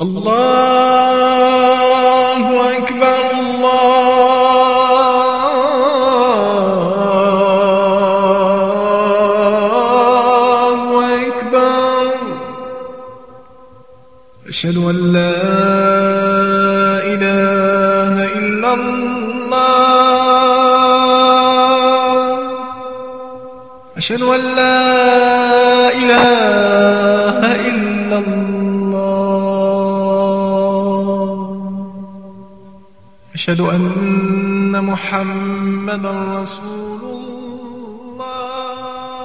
الله أكبر الله أكبر أشهد أن لا إله إلا الله أشهد أن لا إله إلا الله أشهد أن محمدا رسول الله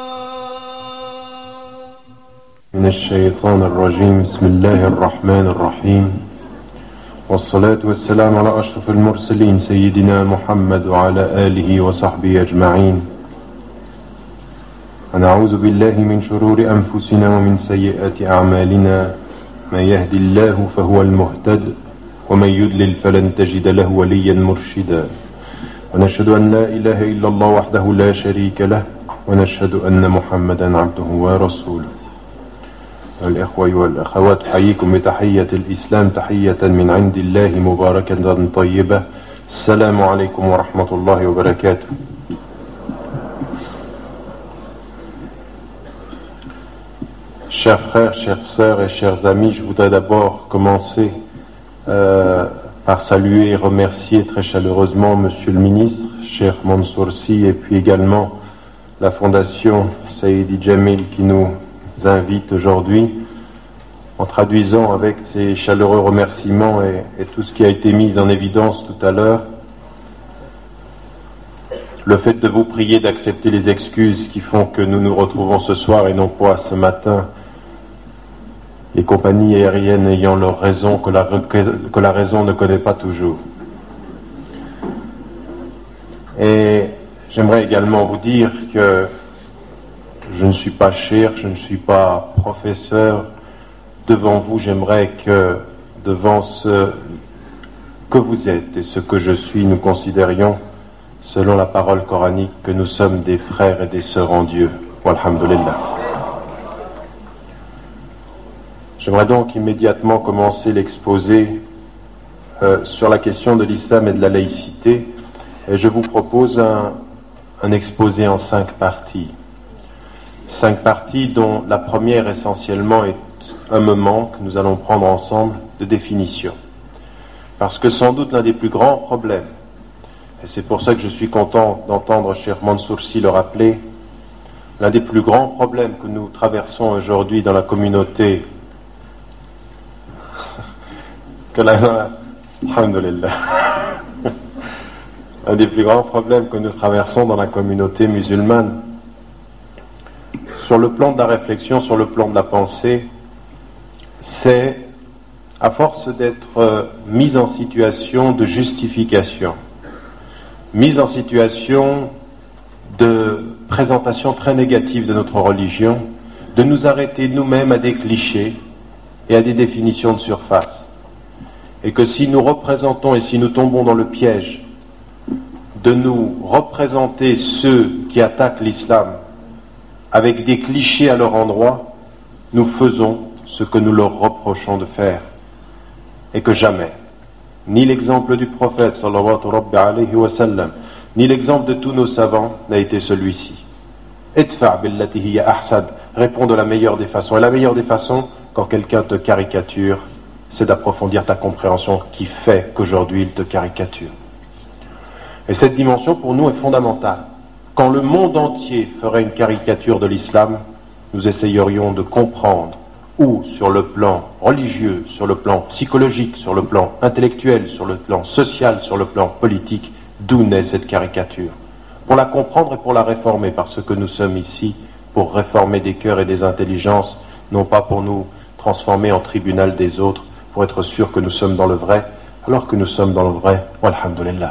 من الشيطان الرجيم بسم الله الرحمن الرحيم والصلاة والسلام على أشرف المرسلين سيدنا محمد وعلى آله وصحبه أجمعين ونعوذ بالله من شرور أنفسنا ومن سيئات أعمالنا من يهدي الله فهو المهتد ومن يضلل فلن تجد له وليا مرشدا ونشهد أن لا إله إلا الله وحده لا شريك له ونشهد أن محمدا عبده ورسوله. الإخوة والأخوات حييكم بتحية الإسلام تحية من عند الله مباركة طيبة. السلام عليكم ورحمة الله وبركاته. Chers frères, chères sœurs et chers amis, je voudrais d'abord commencer par saluer et remercier très chaleureusement Monsieur le Ministre, Cheikh Mansour Sy, et puis également la Fondation Saïdi Jamil qui nous invite aujourd'hui, en traduisant avec ces chaleureux remerciements et tout ce qui a été mis en évidence tout à l'heure, le fait de vous prier d'accepter les excuses qui font que nous nous retrouvons ce soir et non pas ce matin, les compagnies aériennes ayant leur raison que la raison ne connaît pas toujours. Et j'aimerais également vous dire que je ne suis pas cheikh, je ne suis pas professeur. Devant vous, j'aimerais que devant ce que vous êtes et ce que je suis, nous considérions, selon la parole coranique, que nous sommes des frères et des sœurs en Dieu. Walhamdulillah. J'aimerais donc immédiatement commencer l'exposé sur la question de l'islam et de la laïcité. Et je vous propose un exposé en 5 parties. 5 parties dont la première essentiellement est un moment que nous allons prendre ensemble de définition. Parce que sans doute l'un des plus grands problèmes, et c'est pour ça que je suis content d'entendre Cheikh Mansour Sy le rappeler, l'un des plus grands problèmes que nous traversons aujourd'hui dans la communauté Alhamdulillah. Un des plus grands problèmes que nous traversons dans la communauté musulmane, sur le plan de la réflexion, sur le plan de la pensée, c'est, à force d'être mis en situation de justification, mise en situation de présentation très négative de notre religion, de nous arrêter nous-mêmes à des clichés et à des définitions de surface. Et que si nous représentons et si nous tombons dans le piège de nous représenter ceux qui attaquent l'islam avec des clichés à leur endroit, nous faisons ce que nous leur reprochons de faire. Et que jamais, ni l'exemple du prophète sallallahu alayhi wa sallam, ni l'exemple de tous nos savants n'a été celui-ci. Idfa' billati hiya ahsan, réponds de la meilleure des façons. Et la meilleure des façons, quand quelqu'un te caricature, c'est d'approfondir ta compréhension qui fait qu'aujourd'hui il te caricature. Et cette dimension pour nous est fondamentale. Quand le monde entier ferait une caricature de l'islam, nous essayerions de comprendre où, sur le plan religieux, sur le plan psychologique, sur le plan intellectuel, sur le plan social, sur le plan politique, d'où naît cette caricature. Pour la comprendre et pour la réformer, parce que nous sommes ici pour réformer des cœurs et des intelligences, non pas pour nous transformer en tribunal des autres, pour être sûr que nous sommes dans le vrai, alors que nous sommes dans le vrai, walhamdulillah.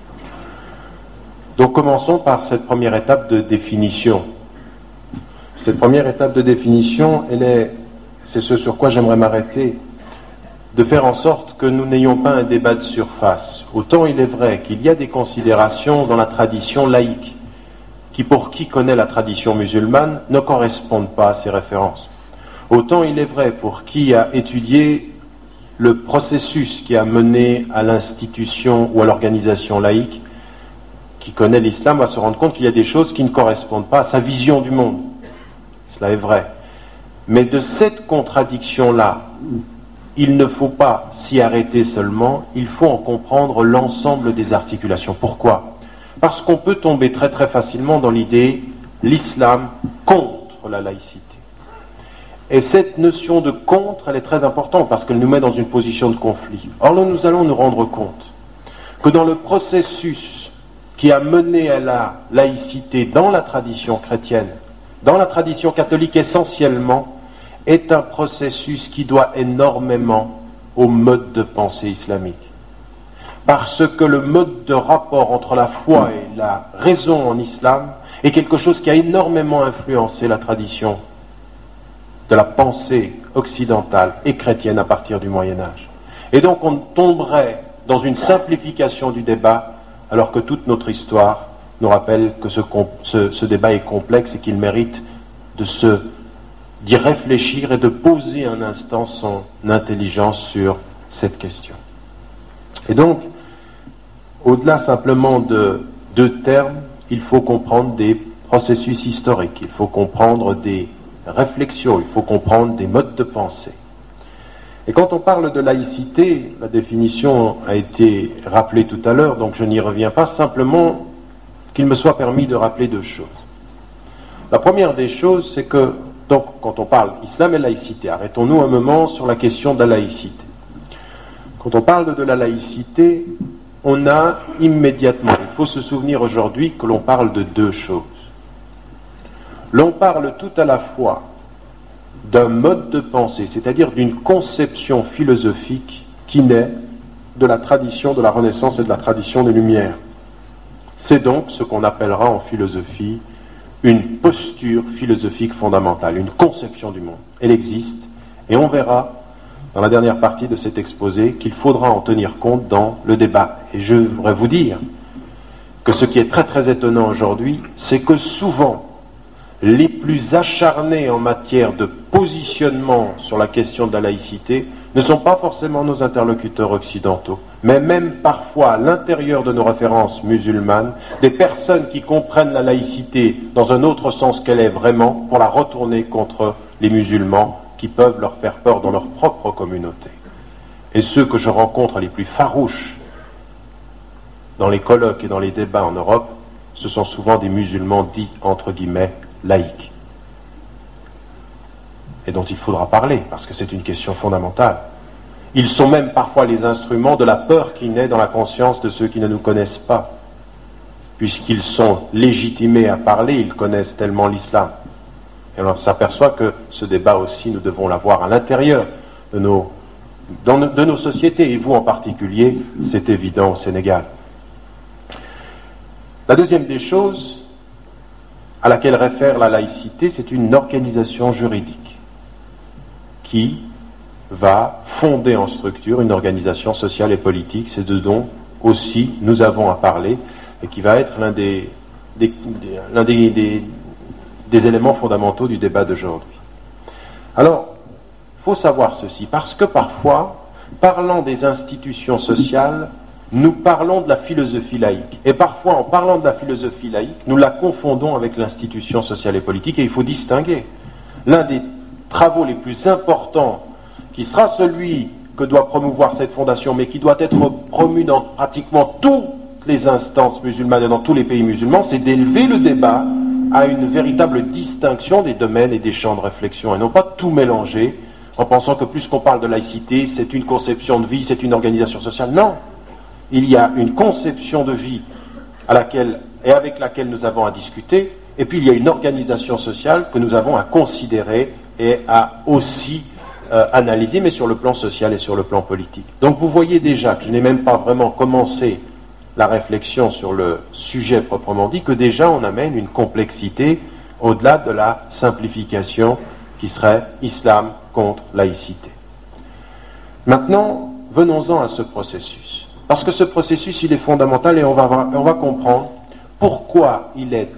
Donc commençons par cette première étape de définition. Cette première étape de définition, c'est ce sur quoi j'aimerais m'arrêter, de faire en sorte que nous n'ayons pas un débat de surface. Autant il est vrai qu'il y a des considérations dans la tradition laïque, qui pour qui connaît la tradition musulmane ne correspondent pas à ces références. Autant il est vrai pour qui a étudié le processus qui a mené à l'institution ou à l'organisation laïque, qui connaît l'islam, va se rendre compte qu'il y a des choses qui ne correspondent pas à sa vision du monde. Cela est vrai. Mais de cette contradiction-là, il ne faut pas s'y arrêter seulement, il faut en comprendre l'ensemble des articulations. Pourquoi ? Parce qu'on peut tomber très très facilement dans l'idée l'islam contre la laïcité. Et cette notion de contre, elle est très importante parce qu'elle nous met dans une position de conflit. Or là, nous allons nous rendre compte que dans le processus qui a mené à la laïcité dans la tradition chrétienne, dans la tradition catholique essentiellement, est un processus qui doit énormément au mode de pensée islamique. Parce que le mode de rapport entre la foi et la raison en islam est quelque chose qui a énormément influencé la tradition de la pensée occidentale et chrétienne à partir du Moyen-Âge. Et donc on tomberait dans une simplification du débat, alors que toute notre histoire nous rappelle que ce débat est complexe et qu'il mérite d'y réfléchir et de poser un instant son intelligence sur cette question. Et donc, au-delà simplement de deux termes, il faut comprendre des processus historiques, il faut comprendre des réflexions, il faut comprendre des modes de pensée. Et quand on parle de laïcité, la définition a été rappelée tout à l'heure, donc je n'y reviens pas, simplement qu'il me soit permis de rappeler deux choses. La première des choses, c'est que, donc, quand on parle islam et laïcité, arrêtons-nous un moment sur la question de la laïcité. Quand on parle de la laïcité, on a immédiatement, il faut se souvenir aujourd'hui que l'on parle de deux choses. L'on parle tout à la fois d'un mode de pensée, c'est-à-dire d'une conception philosophique qui naît de la tradition de la Renaissance et de la tradition des Lumières. C'est donc ce qu'on appellera en philosophie une posture philosophique fondamentale, une conception du monde. Elle existe, et on verra dans la dernière partie de cet exposé qu'il faudra en tenir compte dans le débat. Et je voudrais vous dire que ce qui est très très étonnant aujourd'hui, c'est que souvent, les plus acharnés en matière de positionnement sur la question de la laïcité ne sont pas forcément nos interlocuteurs occidentaux, mais même parfois à l'intérieur de nos références musulmanes, des personnes qui comprennent la laïcité dans un autre sens qu'elle est vraiment, pour la retourner contre les musulmans qui peuvent leur faire peur dans leur propre communauté. Et ceux que je rencontre les plus farouches dans les colloques et dans les débats en Europe, ce sont souvent des musulmans dits, entre guillemets, laïques. Et dont il faudra parler, parce que c'est une question fondamentale. Ils sont même parfois les instruments de la peur qui naît dans la conscience de ceux qui ne nous connaissent pas. Puisqu'ils sont légitimés à parler, ils connaissent tellement l'islam. Et on s'aperçoit que ce débat aussi, nous devons l'avoir à l'intérieur de nos sociétés, et vous en particulier, c'est évident au Sénégal. La deuxième des choses à laquelle réfère la laïcité, c'est une organisation juridique qui va fonder en structure une organisation sociale et politique. C'est de dont aussi nous avons à parler et qui va être l'un des éléments fondamentaux du débat d'aujourd'hui. Alors, il faut savoir ceci, parce que parfois, parlant des institutions sociales, nous parlons de la philosophie laïque. Et parfois, en parlant de la philosophie laïque, nous la confondons avec l'institution sociale et politique, et il faut distinguer. L'un des travaux les plus importants, qui sera celui que doit promouvoir cette fondation, mais qui doit être promu dans pratiquement toutes les instances musulmanes et dans tous les pays musulmans, c'est d'élever le débat à une véritable distinction des domaines et des champs de réflexion, et non pas tout mélanger en pensant que plus qu'on parle de laïcité, c'est une conception de vie, c'est une organisation sociale. Non, il y a une conception de vie avec laquelle nous avons à discuter, et puis il y a une organisation sociale que nous avons à considérer et à aussi analyser, mais sur le plan social et sur le plan politique. Donc vous voyez déjà que je n'ai même pas vraiment commencé la réflexion sur le sujet proprement dit, que déjà on amène une complexité au-delà de la simplification qui serait islam contre laïcité. Maintenant, venons-en à ce processus. Parce que ce processus, il est fondamental, et on va comprendre pourquoi il est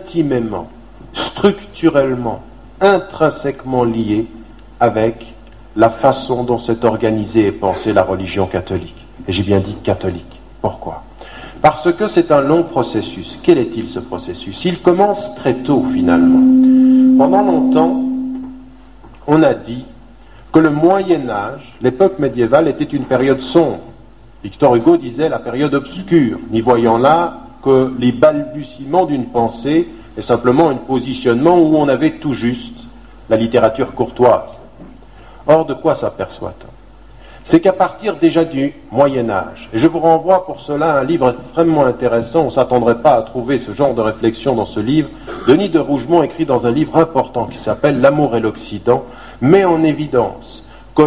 intimement, structurellement, intrinsèquement lié avec la façon dont s'est organisée et pensée la religion catholique. Et j'ai bien dit catholique. Pourquoi ? Parce que c'est un long processus. Quel est-il ce processus ? Il commence très tôt finalement. Pendant longtemps, on a dit que le Moyen-Âge, l'époque médiévale, était une période sombre. Victor Hugo disait la période obscure, n'y voyant là que les balbutiements d'une pensée et simplement un positionnement où on avait tout juste la littérature courtoise. Or, de quoi s'aperçoit-on ? C'est qu'à partir déjà du Moyen-Âge, et je vous renvoie pour cela à un livre extrêmement intéressant, on ne s'attendrait pas à trouver ce genre de réflexion dans ce livre, Denis de Rougemont écrit dans un livre important qui s'appelle L'amour et l'Occident, met en évidence que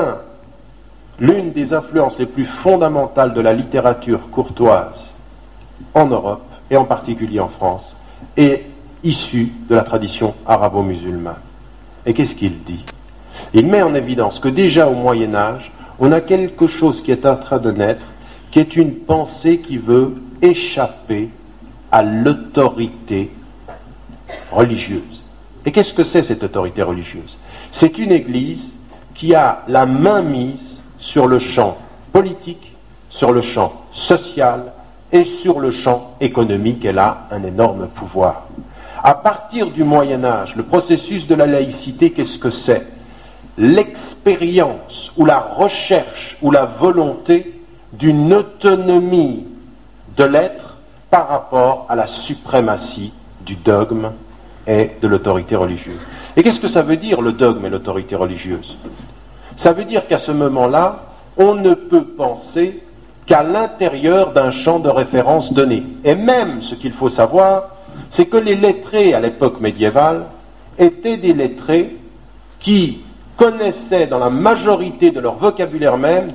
l'une des influences les plus fondamentales de la littérature courtoise en Europe, et en particulier en France, est issue de la tradition arabo-musulmane. Et qu'est-ce qu'il dit ? Il met en évidence que déjà au Moyen-Âge, on a quelque chose qui est en train de naître, qui est une pensée qui veut échapper à l'autorité religieuse. Et qu'est-ce que c'est cette autorité religieuse ? C'est une église qui a la main mise sur le champ politique, sur le champ social et sur le champ économique. Elle a un énorme pouvoir. À partir du Moyen-Âge, le processus de la laïcité, qu'est-ce que c'est ? L'expérience ou la recherche ou la volonté d'une autonomie de l'être par rapport à la suprématie du dogme et de l'autorité religieuse. Et qu'est-ce que ça veut dire, le dogme et l'autorité religieuse ? Ça veut dire qu'à ce moment-là, on ne peut penser qu'à l'intérieur d'un champ de référence donné. Et même, ce qu'il faut savoir, c'est que les lettrés à l'époque médiévale étaient des lettrés qui connaissaient dans la majorité de leur vocabulaire même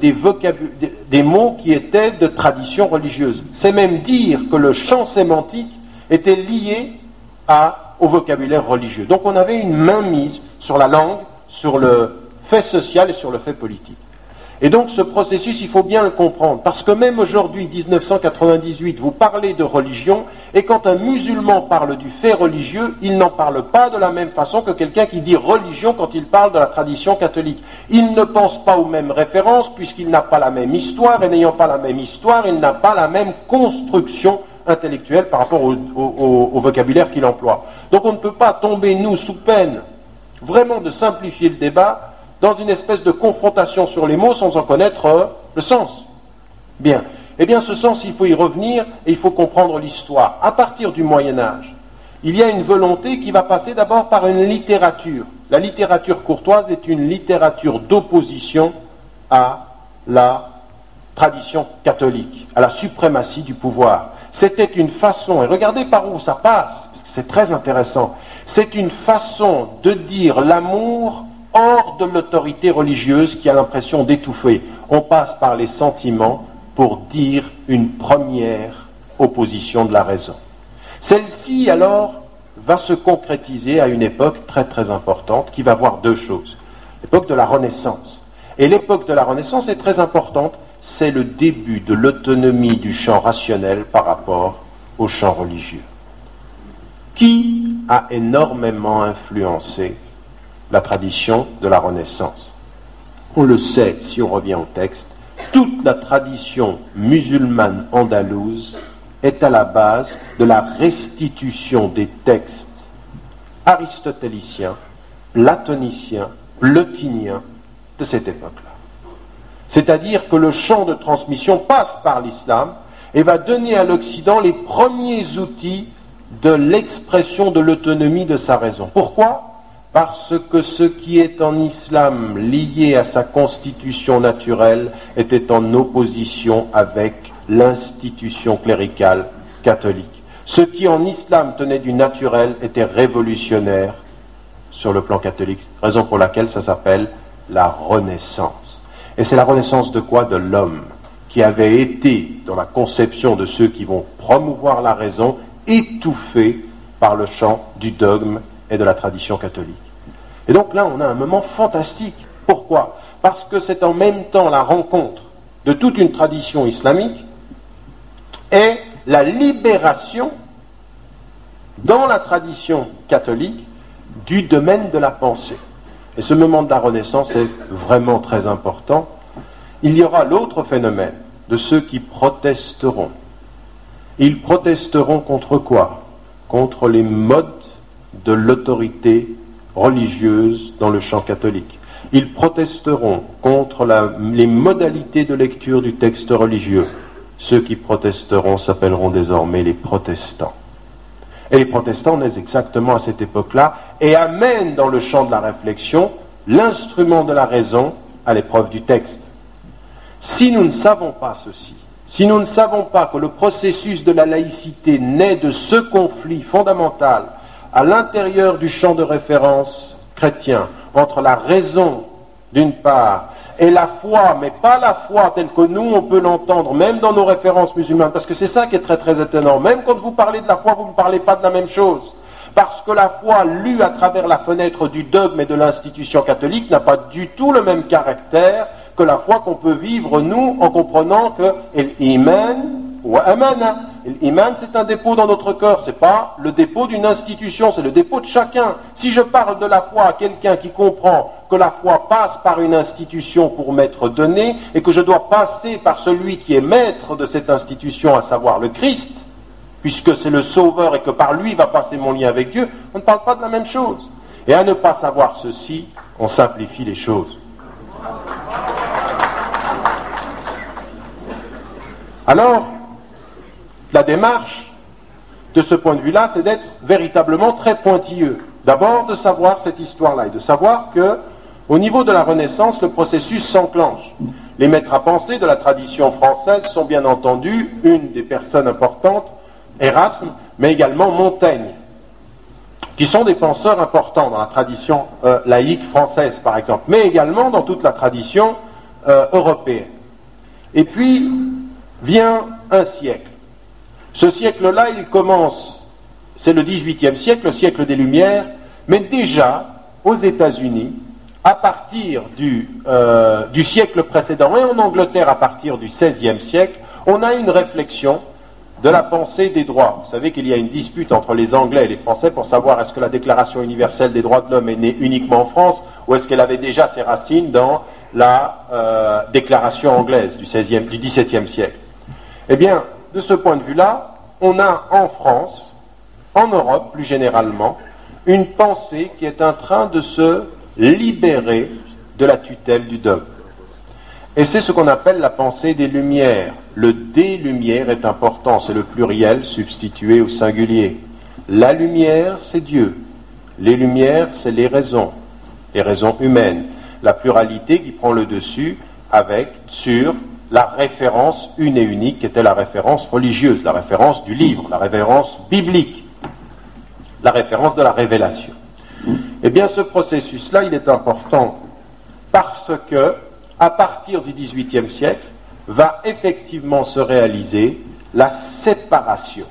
des mots qui étaient de tradition religieuse. C'est même dire que le champ sémantique était lié au vocabulaire religieux. Donc on avait une mainmise sur la langue, sur le fait social et sur le fait politique. Et donc ce processus, il faut bien le comprendre, parce que même aujourd'hui, 1998, vous parlez de religion, et quand un musulman parle du fait religieux, il n'en parle pas de la même façon que quelqu'un qui dit religion quand il parle de la tradition catholique. Il ne pense pas aux mêmes références, puisqu'il n'a pas la même histoire, et n'ayant pas la même histoire, il n'a pas la même construction intellectuelle par rapport au vocabulaire qu'il emploie. Donc on ne peut pas tomber, nous, sous peine vraiment de simplifier le débat, dans une espèce de confrontation sur les mots sans en connaître le sens. Bien. Eh bien, ce sens, il faut y revenir et il faut comprendre l'histoire. À partir du Moyen-Âge, il y a une volonté qui va passer d'abord par une littérature. La littérature courtoise est une littérature d'opposition à la tradition catholique, à la suprématie du pouvoir. C'était une façon, et regardez par où ça passe, parce que c'est très intéressant, c'est une façon de dire l'amour hors de l'autorité religieuse qui a l'impression d'étouffer. On passe par les sentiments pour dire une première opposition de la raison. Celle-ci, alors, va se concrétiser à une époque très très importante qui va voir deux choses. L'époque de la Renaissance. Et l'époque de la Renaissance est très importante, c'est le début de l'autonomie du champ rationnel par rapport au champ religieux. Qui a énormément influencé la tradition de la Renaissance? On le sait, si on revient au texte, toute la tradition musulmane andalouse est à la base de la restitution des textes aristotéliciens, platoniciens, plotiniens de cette époque-là. C'est-à-dire que le champ de transmission passe par l'islam et va donner à l'Occident les premiers outils de l'expression de l'autonomie de sa raison. Pourquoi ? Parce que ce qui est en islam lié à sa constitution naturelle était en opposition avec l'institution cléricale catholique. Ce qui en islam tenait du naturel était révolutionnaire sur le plan catholique, raison pour laquelle ça s'appelle la Renaissance. Et c'est la renaissance de quoi ? De l'homme, qui avait été, dans la conception de ceux qui vont promouvoir la raison, étouffé par le champ du dogme et de la tradition catholique. Et donc là, on a un moment fantastique. Pourquoi ? Parce que c'est en même temps la rencontre de toute une tradition islamique et la libération dans la tradition catholique du domaine de la pensée. et ce moment de la Renaissance est vraiment très important, il y aura l'autre phénomène de ceux qui protesteront. Ils protesteront contre quoi? Contre les modes de l'autorité religieuse dans le champ catholique. Ils protesteront contre les modalités de lecture du texte religieux. Ceux qui protesteront s'appelleront désormais les protestants. Et les protestants naissent exactement à cette époque-là et amènent dans le champ de la réflexion l'instrument de la raison à l'épreuve du texte. Si nous ne savons pas ceci, si nous ne savons pas que le processus de la laïcité naît de ce conflit fondamental à l'intérieur du champ de référence chrétien, entre la raison d'une part et la foi, mais pas la foi telle que nous on peut l'entendre, même dans nos références musulmanes, parce que c'est ça qui est très très étonnant, même quand vous parlez de la foi, vous ne parlez pas de la même chose, parce que la foi lue à travers la fenêtre du dogme et de l'institution catholique n'a pas du tout le même caractère que la foi qu'on peut vivre nous en comprenant que l'iman ou amana. L'iman, c'est un dépôt dans notre cœur, c'est pas le dépôt d'une institution, c'est le dépôt de chacun. Si je parle de la foi à quelqu'un qui comprend que la foi passe par une institution pour m'être donnée et que je dois passer par celui qui est maître de cette institution, à savoir le Christ, puisque c'est le Sauveur et que par lui va passer mon lien avec Dieu, on ne parle pas de la même chose. Et à ne pas savoir ceci, on simplifie les choses. Alors, la démarche, de ce point de vue-là, c'est d'être véritablement très pointilleux. D'abord, de savoir cette histoire-là et de savoir que, au niveau de la Renaissance, le processus s'enclenche. Les maîtres à penser de la tradition française sont bien entendu une des personnes importantes, Erasme, mais également Montaigne, qui sont des penseurs importants dans la tradition laïque française, par exemple, mais également dans toute la tradition européenne. Et puis, vient un siècle. Ce siècle-là, il commence, c'est le XVIIIe siècle, le siècle des Lumières, mais déjà, aux États-Unis, à partir du siècle précédent, et en Angleterre à partir du XVIe siècle, on a une réflexion de la pensée des droits. Vous savez qu'il y a une dispute entre les Anglais et les Français pour savoir est-ce que la Déclaration universelle des droits de l'homme est née uniquement en France, ou est-ce qu'elle avait déjà ses racines dans la Déclaration anglaise du XVIIe siècle. Eh bien, de ce point de vue-là, on a en France, en Europe plus généralement, une pensée qui est en train de se libérer de la tutelle du dogme. Et c'est ce qu'on appelle la pensée des Lumières. Le des Lumières est important, c'est le pluriel substitué au singulier. La lumière, c'est Dieu. Les Lumières, c'est les raisons humaines. La pluralité qui prend le dessus sur la référence une et unique qui était la référence religieuse, la référence du livre, la référence biblique, la référence de la révélation. Eh bien, ce processus-là, il est important parce que, à partir du XVIIIe siècle, va effectivement se réaliser la séparation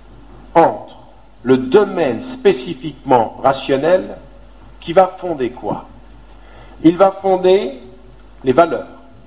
entre le domaine spécifiquement rationnel qui va fonder quoi? Il va fonder les valeurs.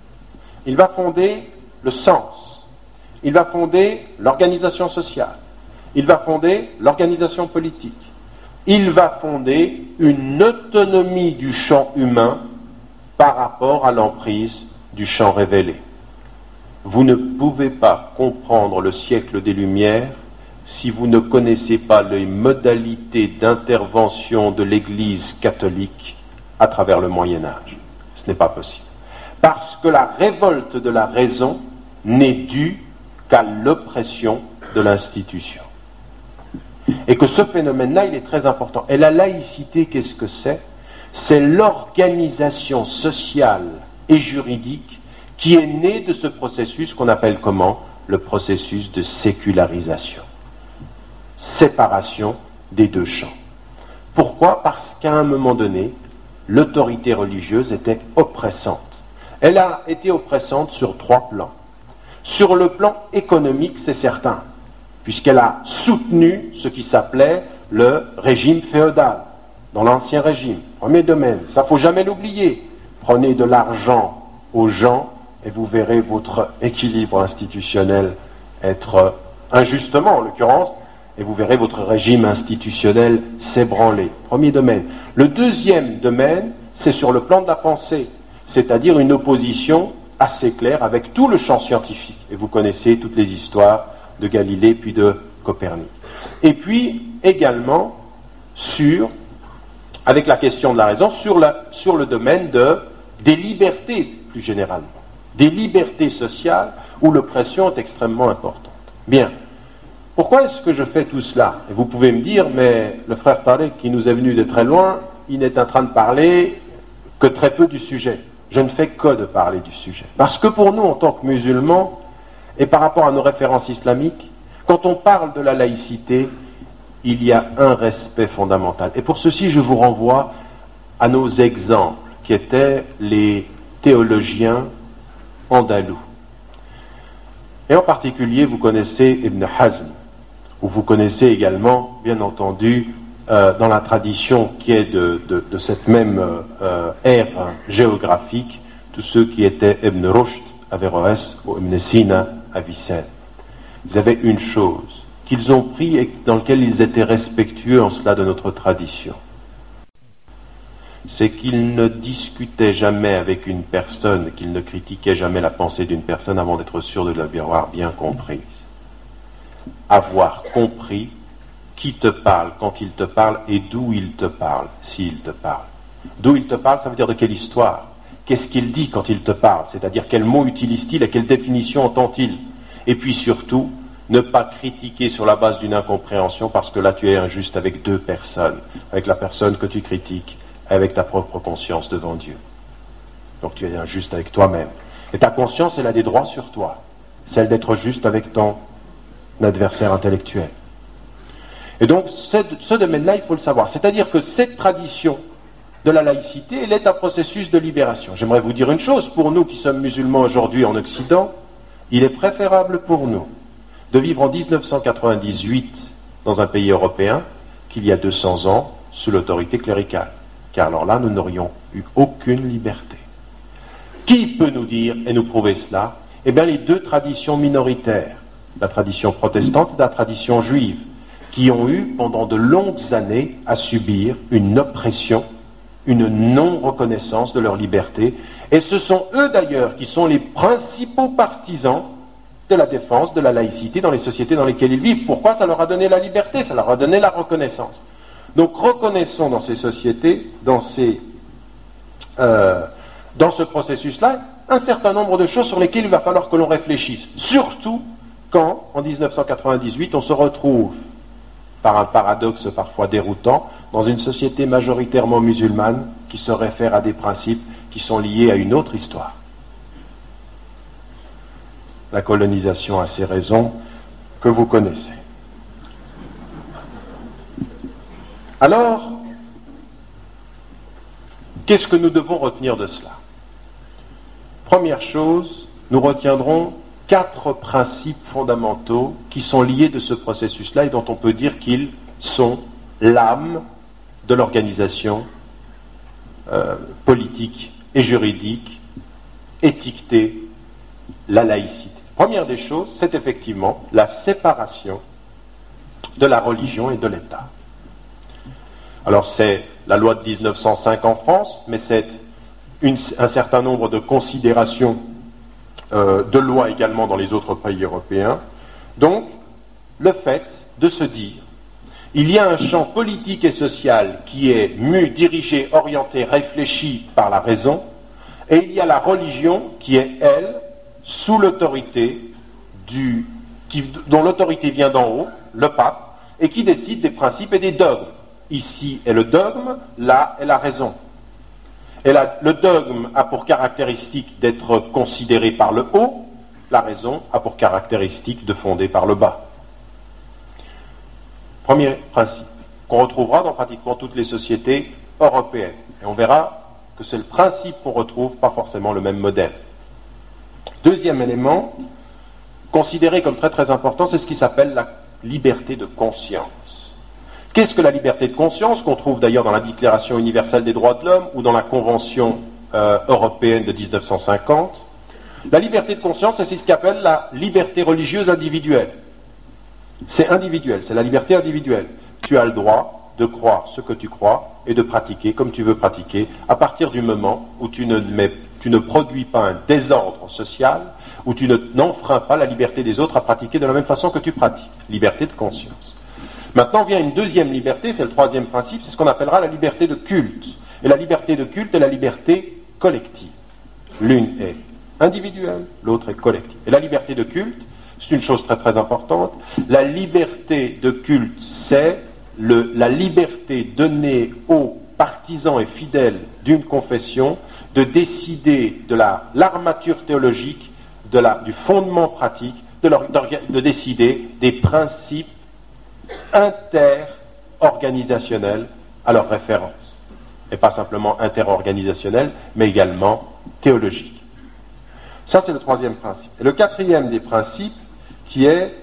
Il va fonder le sens, il va fonder l'organisation sociale, il va fonder l'organisation politique, il va fonder une autonomie du champ humain par rapport à l'emprise du champ révélé. Vous ne pouvez pas comprendre le siècle des Lumières si vous ne connaissez pas les modalités d'intervention de l'Église catholique à travers le Moyen-Âge. Ce n'est pas possible. Parce que la révolte de la raison n'est due qu'à l'oppression de l'institution. Et que ce phénomène-là, il est très important. Et la laïcité, qu'est-ce que c'est? C'est l'organisation sociale et juridique qui est née de ce processus qu'on appelle comment? Le processus de sécularisation. Séparation des deux champs. Pourquoi? Parce qu'à un moment donné, l'autorité religieuse était oppressante. Elle a été oppressante sur 3 plans. Sur le plan économique, c'est certain, puisqu'elle a soutenu ce qui s'appelait le régime féodal, dans l'Ancien Régime. Premier domaine, ça ne faut jamais l'oublier. Prenez de l'argent aux gens et vous verrez votre équilibre institutionnel être injustement, en l'occurrence, et vous verrez votre régime institutionnel s'ébranler. Premier domaine. Le deuxième domaine, c'est sur le plan de la pensée, c'est-à-dire une opposition assez claire avec tout le champ scientifique. Et vous connaissez toutes les histoires de Galilée puis de Copernic. Et puis également avec la question de la raison, sur le domaine des libertés plus généralement, des libertés sociales où l'oppression est extrêmement importante. Bien. Pourquoi est-ce que je fais tout cela? Et vous pouvez me dire, mais le frère Tarek qui nous est venu de très loin, il n'est en train de parler que très peu du sujet. Je ne fais que de parler du sujet. Parce que pour nous, en tant que musulmans, et par rapport à nos références islamiques, quand on parle de la laïcité, il y a un respect fondamental. Et pour ceci, je vous renvoie à nos exemples, qui étaient les théologiens andalous. Et en particulier, vous connaissez Ibn Hazm, ou vous connaissez également, bien entendu, dans la tradition qui est de cette même ère géographique, tous ceux qui étaient Ibn Rushd, Averroès, ou Ibn Sina, Avicenne. Ils avaient une chose qu'ils ont pris et dans laquelle ils étaient respectueux en cela de notre tradition. C'est qu'ils ne discutaient jamais avec une personne, qu'ils ne critiquaient jamais la pensée d'une personne avant d'être sûrs de l'avoir bien comprise. Avoir compris qui te parle, quand il te parle et d'où il te parle, s'il te parle. D'où il te parle, ça veut dire de quelle histoire? Qu'est-ce qu'il dit quand il te parle? C'est-à-dire quel mot utilise-t-il et quelle définition entend-il? Et puis surtout, ne pas critiquer sur la base d'une incompréhension parce que là tu es injuste avec deux personnes, avec la personne que tu critiques, avec ta propre conscience devant Dieu. Donc tu es injuste avec toi-même. Et ta conscience, elle a des droits sur toi, celle d'être juste avec ton adversaire intellectuel. Et donc ce domaine-là, il faut le savoir. C'est-à-dire que cette tradition de la laïcité, elle est un processus de libération. J'aimerais vous dire une chose, pour nous qui sommes musulmans aujourd'hui en Occident, il est préférable pour nous de vivre en 1998 dans un pays européen qu'il y a 200 ans sous l'autorité cléricale. Car alors là, nous n'aurions eu aucune liberté. Qui peut nous dire et nous prouver cela? Eh bien, les deux traditions minoritaires, la tradition protestante et la tradition juive, qui ont eu pendant de longues années à subir une oppression, une non-reconnaissance de leur liberté. Et ce sont eux d'ailleurs qui sont les principaux partisans de la défense de la laïcité dans les sociétés dans lesquelles ils vivent. Pourquoi? Ça leur a donné la liberté, ça leur a donné la reconnaissance. Donc reconnaissons dans ces sociétés, dans ce processus-là, un certain nombre de choses sur lesquelles il va falloir que l'on réfléchisse. Surtout quand, en 1998, on se retrouve, par un paradoxe parfois déroutant, dans une société majoritairement musulmane qui se réfère à des principes qui sont liés à une autre histoire. La colonisation a ses raisons que vous connaissez. Alors, qu'est-ce que nous devons retenir de cela? Première chose, nous retiendrons 4 principes fondamentaux qui sont liés de ce processus-là et dont on peut dire qu'ils sont l'âme de l'organisation politique et juridique étiquetée, la laïcité. Première des choses, c'est effectivement la séparation de la religion et de l'État. Alors c'est la loi de 1905 en France, mais c'est un certain nombre de considérations de lois également dans les autres pays européens. Donc, le fait de se dire, il y a un champ politique et social qui est dirigé, orienté, réfléchi par la raison, et il y a la religion qui est, elle, sous l'autorité dont l'autorité vient d'en haut, le pape, et qui décide des principes et des dogmes. Ici est le dogme, là est la raison. Et le dogme a pour caractéristique d'être considéré par le haut, la raison a pour caractéristique de fonder par le bas. Premier principe, qu'on retrouvera dans pratiquement toutes les sociétés européennes. Et on verra que c'est le principe qu'on retrouve, pas forcément le même modèle. Deuxième élément, considéré comme très très important, c'est ce qui s'appelle la liberté de conscience. Qu'est-ce que la liberté de conscience, qu'on trouve d'ailleurs dans la Déclaration universelle des droits de l'homme ou dans la Convention européenne de 1950? La liberté de conscience, c'est ce qu'on appelle la liberté religieuse individuelle. C'est individuel, c'est la liberté individuelle. Tu as le droit de croire ce que tu crois, et de pratiquer comme tu veux pratiquer, à partir du moment où tu ne produis pas un désordre social, où tu n'enfreins pas la liberté des autres à pratiquer de la même façon que tu pratiques. Liberté de conscience. Maintenant vient une deuxième liberté, c'est le troisième principe, c'est ce qu'on appellera la liberté de culte. Et la liberté de culte est la liberté collective. L'une est individuelle, l'autre est collective. Et la liberté de culte, c'est une chose très très importante. La liberté de culte, c'est la liberté donnée aux partisans et fidèles d'une confession de décider de l'armature théologique, du fondement pratique, de décider des principes interorganisationnels à leur référence. Et pas simplement interorganisationnels, mais également théologiques. Ça, c'est le troisième principe. Et le quatrième des principes, qui est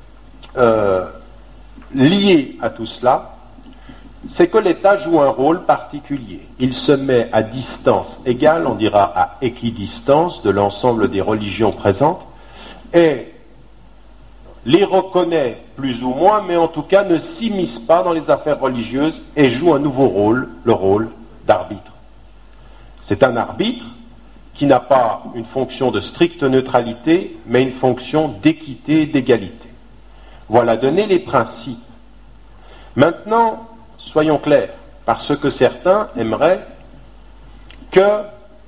lié à tout cela, c'est que l'État joue un rôle particulier. Il se met à distance égale, on dira à équidistance, de l'ensemble des religions présentes, et les reconnaît plus ou moins, mais en tout cas ne s'immisce pas dans les affaires religieuses et joue un nouveau rôle, le rôle d'arbitre. C'est un arbitre qui n'a pas une fonction de stricte neutralité, mais une fonction d'équité et d'égalité. Voilà donné les principes. Maintenant, soyons clairs, parce que certains aimeraient que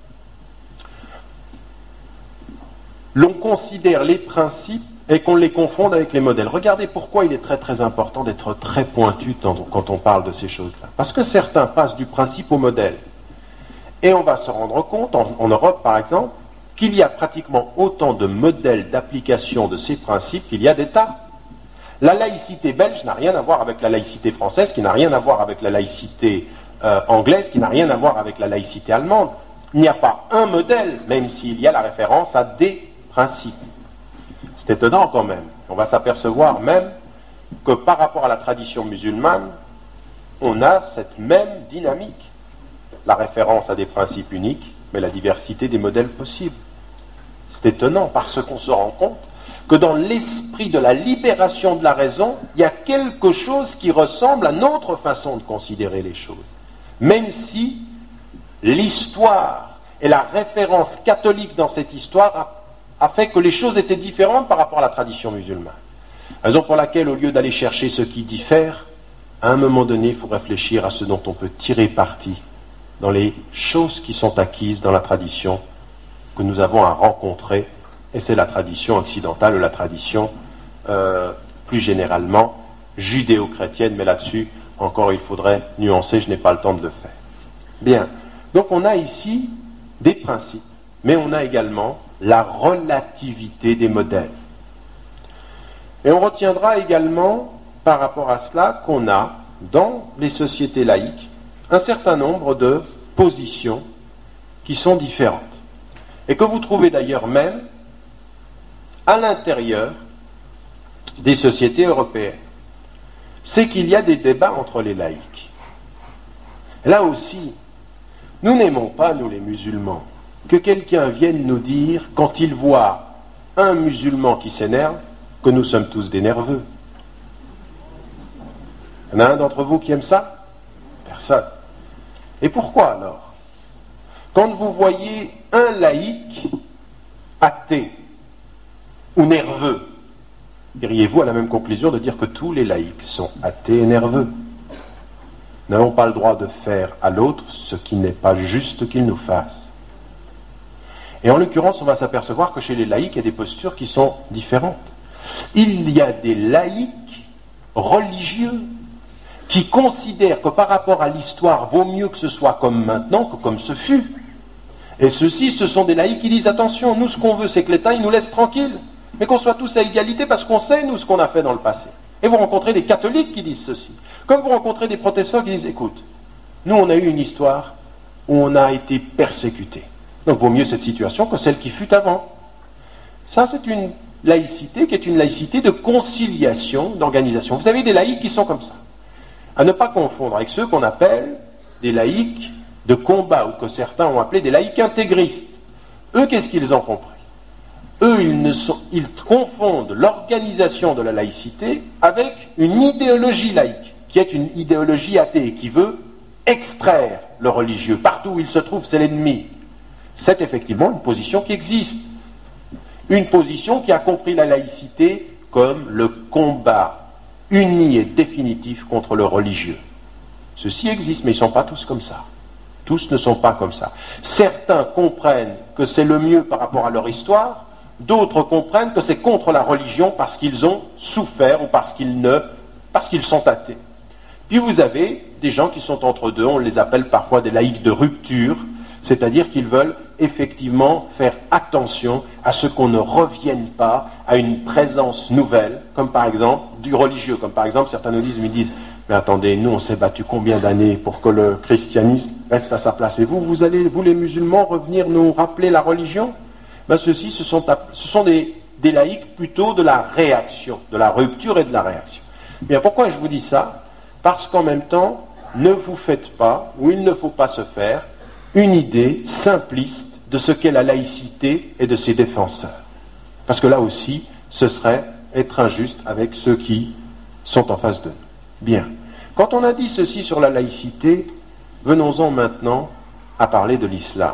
l'on considère les principes et qu'on les confonde avec les modèles. Regardez pourquoi il est très très important d'être très pointu quand on parle de ces choses-là. Parce que certains passent du principe au modèle. Et on va se rendre compte, en Europe par exemple, qu'il y a pratiquement autant de modèles d'application de ces principes qu'il y a d'États. La laïcité belge n'a rien à voir avec la laïcité française, qui n'a rien à voir avec la laïcité anglaise, qui n'a rien à voir avec la laïcité allemande. Il n'y a pas un modèle, même s'il y a la référence à des principes. C'est étonnant quand même. On va s'apercevoir même que par rapport à la tradition musulmane, on a cette même dynamique. La référence à des principes uniques, mais la diversité des modèles possibles. C'est étonnant parce qu'on se rend compte que dans l'esprit de la libération de la raison, il y a quelque chose qui ressemble à notre façon de considérer les choses. Même si l'histoire et la référence catholique dans cette histoire a fait que les choses étaient différentes par rapport à la tradition musulmane. Raison pour laquelle, au lieu d'aller chercher ce qui diffère, à un moment donné, il faut réfléchir à ce dont on peut tirer parti dans les choses qui sont acquises dans la tradition que nous avons à rencontrer, et c'est la tradition occidentale ou la tradition plus généralement judéo-chrétienne, mais là-dessus, encore il faudrait nuancer, je n'ai pas le temps de le faire. Bien, donc on a ici des principes, mais on a également la relativité des modèles. Et on retiendra également, par rapport à cela, qu'on a, dans les sociétés laïques, un certain nombre de positions qui sont différentes. Et que vous trouvez d'ailleurs même à l'intérieur des sociétés européennes. C'est qu'il y a des débats entre les laïcs. Là aussi, nous n'aimons pas, nous les musulmans, que quelqu'un vienne nous dire, quand il voit un musulman qui s'énerve, que nous sommes tous des nerveux. Il y en a un d'entre vous qui aime ça? Personne. Et pourquoi alors? Quand vous voyez un laïc athée ou nerveux, diriez-vous à la même conclusion de dire que tous les laïcs sont athées et nerveux? Nous n'avons pas le droit de faire à l'autre ce qui n'est pas juste qu'il nous fasse. Et en l'occurrence, on va s'apercevoir que chez les laïcs, il y a des postures qui sont différentes. Il y a des laïcs religieux qui considèrent que par rapport à l'histoire, vaut mieux que ce soit comme maintenant que comme ce fut. Et ceux-ci, ce sont des laïcs qui disent, attention, nous ce qu'on veut, c'est que l'État, il nous laisse tranquilles, mais qu'on soit tous à égalité parce qu'on sait, nous, ce qu'on a fait dans le passé. Et vous rencontrez des catholiques qui disent ceci. Comme vous rencontrez des protestants qui disent, écoute, nous on a eu une histoire où on a été persécutés. Donc vaut mieux cette situation que celle qui fut avant. Ça, c'est une laïcité qui est une laïcité de conciliation, d'organisation. Vous avez des laïcs qui sont comme ça. À ne pas confondre avec ceux qu'on appelle des laïcs de combat, ou que certains ont appelé des laïcs intégristes. Eux, qu'est-ce qu'ils ont compris? Eux, ils confondent l'organisation de la laïcité avec une idéologie laïque, qui est une idéologie athée, qui veut extraire le religieux. Partout où il se trouve, c'est l'ennemi. C'est effectivement une position qui existe. Une position qui a compris la laïcité comme le combat uni et définitif contre le religieux. Ceci existe, mais ils ne sont pas tous comme ça. Tous ne sont pas comme ça. Certains comprennent que c'est le mieux par rapport à leur histoire, d'autres comprennent que c'est contre la religion parce qu'ils ont souffert ou parce qu'ils sont athées. Puis vous avez des gens qui sont entre deux, on les appelle parfois des laïcs de rupture, c'est-à-dire qu'ils veulent effectivement faire attention à ce qu'on ne revienne pas à une présence nouvelle, comme par exemple du religieux, comme par exemple certains nous disent, mais attendez, nous on s'est battu combien d'années pour que le christianisme reste à sa place, et vous allez, vous les musulmans, revenir nous rappeler la religion? Ben ceux-ci, ce sont des laïcs plutôt de la réaction, de la rupture et de la réaction. Bien, pourquoi je vous dis ça? Parce qu'en même temps, ne vous faites pas, ou il ne faut pas se faire, une idée simpliste de ce qu'est la laïcité et de ses défenseurs. Parce que là aussi, ce serait être injuste avec ceux qui sont en face de nous. Bien. Quand on a dit ceci sur la laïcité, venons-en maintenant à parler de l'islam.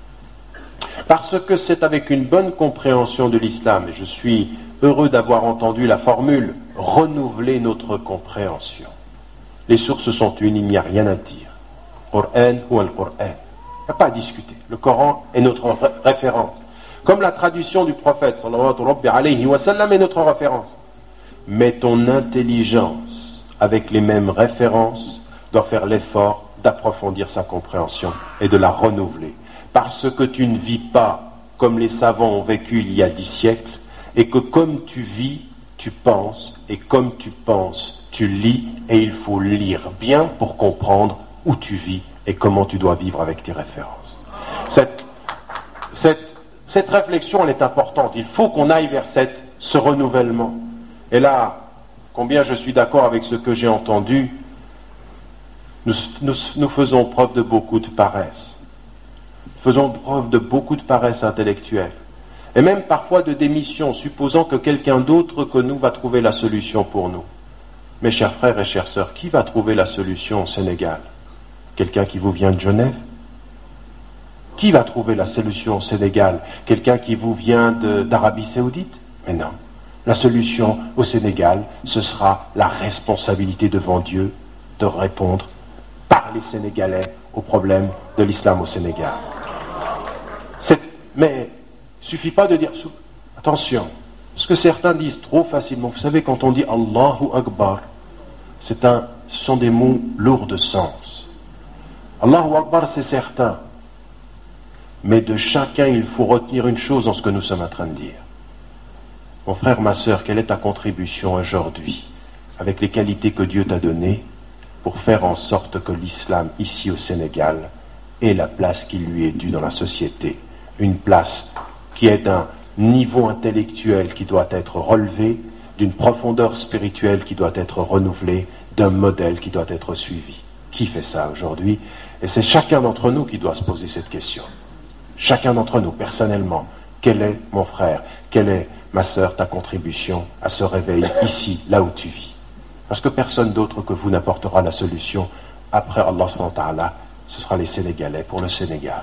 Parce que c'est avec une bonne compréhension de l'islam, et je suis heureux d'avoir entendu la formule « renouveler notre compréhension ». Les sources sont une, il n'y a rien à dire. Coran ou Al-Coran. Il n'y a pas à discuter. Le Coran est notre référence. Comme la traduction du prophète, sallallahu alayhi wa sallam, est notre référence. Mais ton intelligence, avec les mêmes références, doit faire l'effort d'approfondir sa compréhension et de la renouveler. Parce que tu ne vis pas comme les savants ont vécu il y a 10 siècles, et que comme tu vis, tu penses, et comme tu penses, tu lis, et il faut lire bien pour comprendre où tu vis et comment tu dois vivre avec tes références. Cette réflexion, elle est importante. Il faut qu'on aille vers ce renouvellement. Et là, combien je suis d'accord avec ce que j'ai entendu, nous faisons preuve de beaucoup de paresse. Faisons preuve de beaucoup de paresse intellectuelle. Et même parfois de démission, supposant que quelqu'un d'autre que nous va trouver la solution pour nous. Mes chers frères et chères sœurs, qui va trouver la solution au Sénégal? Quelqu'un qui vous vient de Genève? Qui va trouver la solution au Sénégal? Quelqu'un qui vous vient d'Arabie Saoudite? Mais non. La solution au Sénégal, ce sera la responsabilité devant Dieu de répondre par les Sénégalais au problème de l'islam au Sénégal. Mais il ne suffit pas de dire... Attention, parce que certains disent trop facilement. Vous savez, quand on dit Allahu Akbar, ce sont des mots lourds de sens. Allahu Akbar, c'est certain. Mais de chacun, il faut retenir une chose dans ce que nous sommes en train de dire. Mon frère, ma sœur, quelle est ta contribution aujourd'hui, avec les qualités que Dieu t'a données, pour faire en sorte que l'islam, ici au Sénégal, ait la place qui lui est due dans la société? Une place qui est d'un niveau intellectuel qui doit être relevé, d'une profondeur spirituelle qui doit être renouvelée, d'un modèle qui doit être suivi. Qui fait ça aujourd'hui? Et c'est chacun d'entre nous qui doit se poser cette question. Chacun d'entre nous, personnellement, quel est, mon frère, quelle est, ma sœur, ta contribution à ce réveil ici, là où tu vis? Parce que personne d'autre que vous n'apportera la solution. Après Allah subhanahu wa ta'ala, ce sera les Sénégalais pour le Sénégal.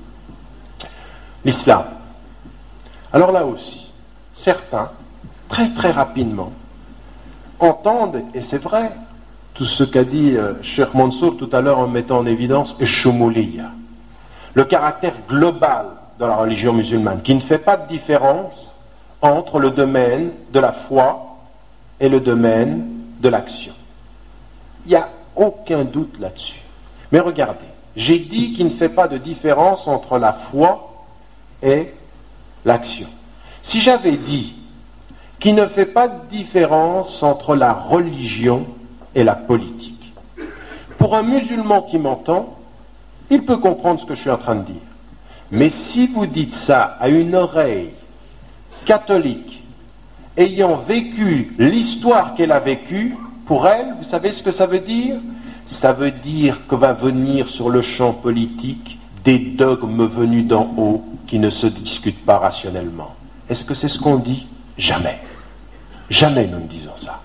L'islam. Alors là aussi, certains, très très rapidement, entendent, et c'est vrai, tout ce qu'a dit Cheikh Mansour tout à l'heure en mettant en évidence Shumuliya, le caractère global de la religion musulmane, qui ne fait pas de différence entre le domaine de la foi et le domaine de l'action. Il n'y a aucun doute là-dessus. Mais regardez, j'ai dit qu'il ne fait pas de différence entre la foi et l'action. Si j'avais dit qu'il ne fait pas de différence entre la religion et la politique, pour un musulman qui m'entend, il peut comprendre ce que je suis en train de dire. Mais si vous dites ça à une oreille catholique, ayant vécu l'histoire qu'elle a vécue, pour elle, vous savez ce que ça veut dire? Ça veut dire que va venir sur le champ politique des dogmes venus d'en haut qui ne se discutent pas rationnellement. Est-ce que c'est ce qu'on dit? Jamais. Jamais nous ne disons ça.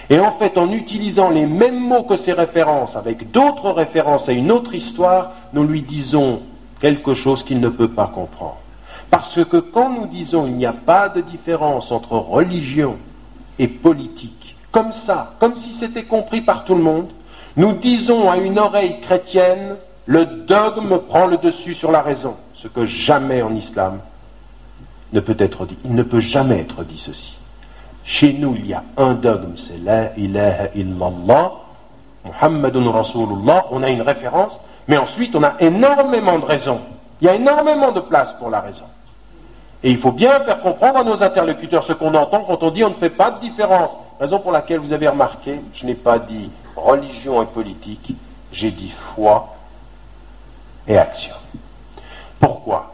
Et en fait, en utilisant les mêmes mots que ces références, avec d'autres références à une autre histoire, nous lui disons quelque chose qu'il ne peut pas comprendre. Parce que quand nous disons il n'y a pas de différence entre religion et politique, comme ça, comme si c'était compris par tout le monde, nous disons à une oreille chrétienne, le dogme prend le dessus sur la raison, ce que jamais en islam ne peut être dit. Il ne peut jamais être dit ceci. Chez nous, il y a un dogme, c'est La ilaha illallah, Muhammadun Rasulullah, on a une référence, mais ensuite on a énormément de raisons. Il y a énormément de place pour la raison. Et il faut bien faire comprendre à nos interlocuteurs ce qu'on entend quand on dit on ne fait pas de différence. Raison pour laquelle vous avez remarqué, je n'ai pas dit religion et politique, j'ai dit foi et action. Pourquoi ?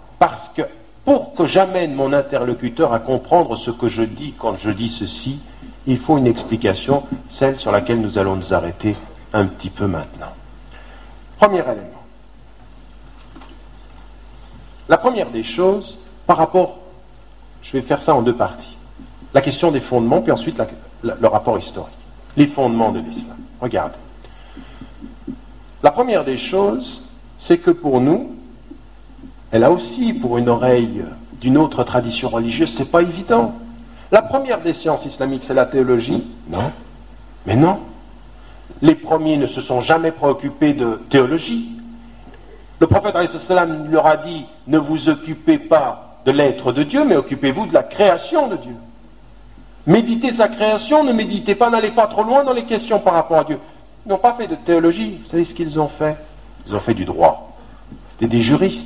Parce que pour que j'amène mon interlocuteur à comprendre ce que je dis quand je dis ceci, il faut une explication, celle sur laquelle nous allons nous arrêter un petit peu maintenant. Premier élément. La première des choses, par rapport, je vais faire ça en deux parties. La question des fondements, puis ensuite le rapport historique. Les fondements de l'islam. Regardez. La première des choses, c'est que pour nous, et là aussi, pour une oreille d'une autre tradition religieuse, c'est pas évident. La première des sciences islamiques, c'est la théologie. Non. Mais non. Les premiers ne se sont jamais préoccupés de théologie. Le prophète ﷺ leur a dit, ne vous occupez pas de l'être de Dieu, mais occupez-vous de la création de Dieu. Méditez sa création, ne méditez pas, n'allez pas trop loin dans les questions par rapport à Dieu. Ils n'ont pas fait de théologie. Vous savez ce qu'ils ont fait ? Ils ont fait du droit. C'était des juristes.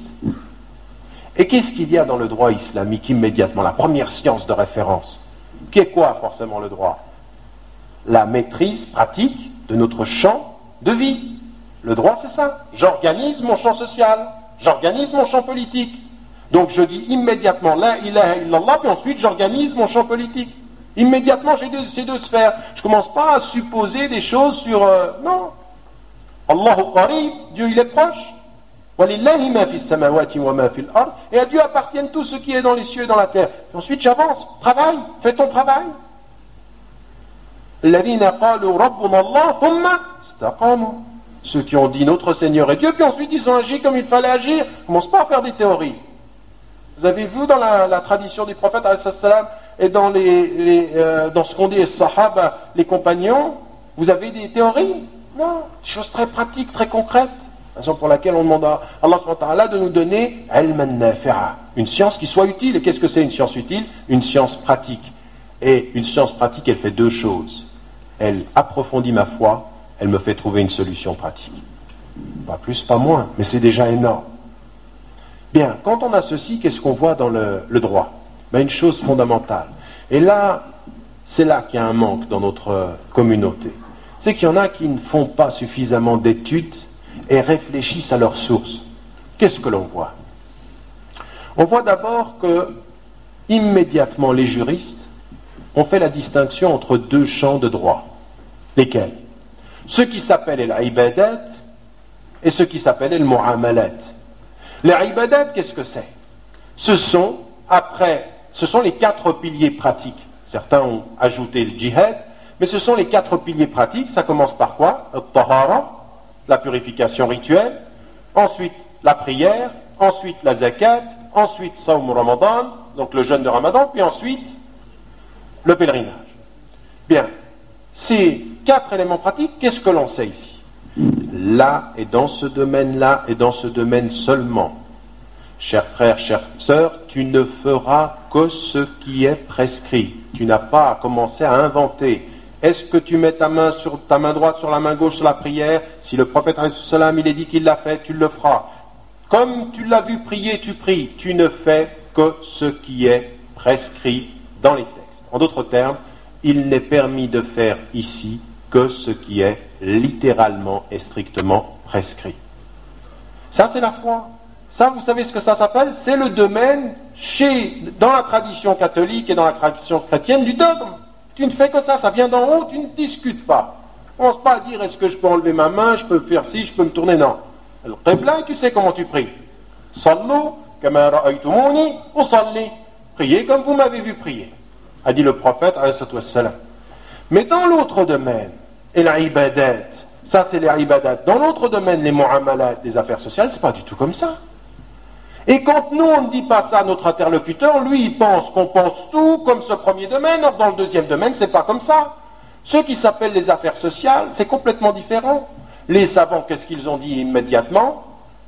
Et qu'est-ce qu'il y a dans le droit islamique immédiatement ? La première science de référence. Qu'est quoi forcément le droit ? La maîtrise pratique de notre champ de vie. Le droit, c'est ça. J'organise mon champ social. J'organise mon champ politique. Donc je dis immédiatement La ilaha illallah, puis ensuite j'organise mon champ politique. Immédiatement, j'ai ces deux sphères. Je ne commence pas à supposer des choses sur... non. Allahu qarib, Dieu il est proche. Walillahi ma fi samawati wa ma fil ard. Et à Dieu appartiennent tout ce qui est dans les cieux et dans la terre. Et ensuite j'avance. Travaille. Fais ton travail. Alladhina qalu rabbuna Allah thumma istaqamu. Ceux qui ont dit notre Seigneur est Dieu, puis ensuite ils ont agi comme il fallait agir. Ne commence pas à faire des théories. Vous avez vu dans la tradition du prophète et dans, dans ce qu'ont dit les sahaba, les compagnons, vous avez des théories ? Non, des choses très pratiques, très concrètes. Raison pour laquelle on demande à Allah subhanahu wa ta'ala de nous donner ilman nafi'a, une science qui soit utile. Et qu'est-ce que c'est une science utile ? Une science pratique. Et une science pratique, elle fait deux choses. Elle approfondit ma foi, elle me fait trouver une solution pratique. Pas plus, pas moins, mais c'est déjà énorme. Bien, quand on a ceci, qu'est-ce qu'on voit dans le droit ? Ben, une chose fondamentale. Et là, c'est là qu'il y a un manque dans notre communauté. C'est qu'il y en a qui ne font pas suffisamment d'études et réfléchissent à leurs sources. Qu'est-ce que l'on voit ? On voit d'abord que, immédiatement, les juristes ont fait la distinction entre deux champs de droit. Lesquels ? Ceux qui s'appellent l'ibadat et ceux qui s'appellent le mu'amalat. Les ibadat, qu'est-ce que c'est ? Ce sont les 4 piliers pratiques. Certains ont ajouté le djihad, mais ce sont les 4 piliers pratiques. Ça commence par quoi ? Al-tahara, la purification rituelle, ensuite la prière, ensuite la zakat, ensuite Sawm Ramadan, donc le jeûne de Ramadan, puis ensuite le pèlerinage. Bien, ces 4 éléments pratiques, qu'est-ce que l'on sait ici ? Là et dans ce domaine-là et dans ce domaine seulement, chers frères, chères sœurs, tu ne feras que ce qui est prescrit. Tu n'as pas à commencer à inventer. Est-ce que tu mets ta main droite sur la main gauche sur la prière ? Si le prophète il est dit qu'il l'a fait, tu le feras. Comme tu l'as vu prier, tu pries. Tu ne fais que ce qui est prescrit dans les textes. En d'autres termes, il n'est permis de faire ici que ce qui est littéralement et strictement prescrit. Ça, c'est la foi. Ça, vous savez ce que ça s'appelle ? C'est le domaine dans la tradition catholique et dans la tradition chrétienne du dogme. Tu ne fais que ça vient d'en haut, tu ne discutes pas. On ne commence pas à dire est-ce que je peux enlever ma main, je peux faire ci, je peux me tourner, non. Le qibla, tu sais comment tu pries. Sallu kama ra'aytumuni usalli. Priez comme vous m'avez vu prier, a dit le prophète alayhi salatu wassalam. Mais dans l'autre domaine, et l'ibadat, ça c'est les ibadat, dans l'autre domaine, les muamalat, les affaires sociales, c'est pas du tout comme ça. Et quand nous, on ne dit pas ça à notre interlocuteur, lui, il pense qu'on pense tout comme ce premier domaine, or dans le deuxième domaine, c'est pas comme ça. Ce qui s'appelle les affaires sociales, c'est complètement différent. Les savants, qu'est-ce qu'ils ont dit immédiatement?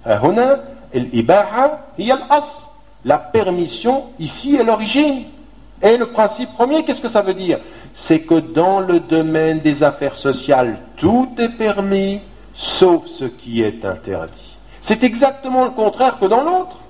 La permission, ici, est l'origine. Et le principe premier, qu'est-ce que ça veut dire? C'est que dans le domaine des affaires sociales, tout est permis, sauf ce qui est interdit. C'est exactement le contraire que dans l'autre.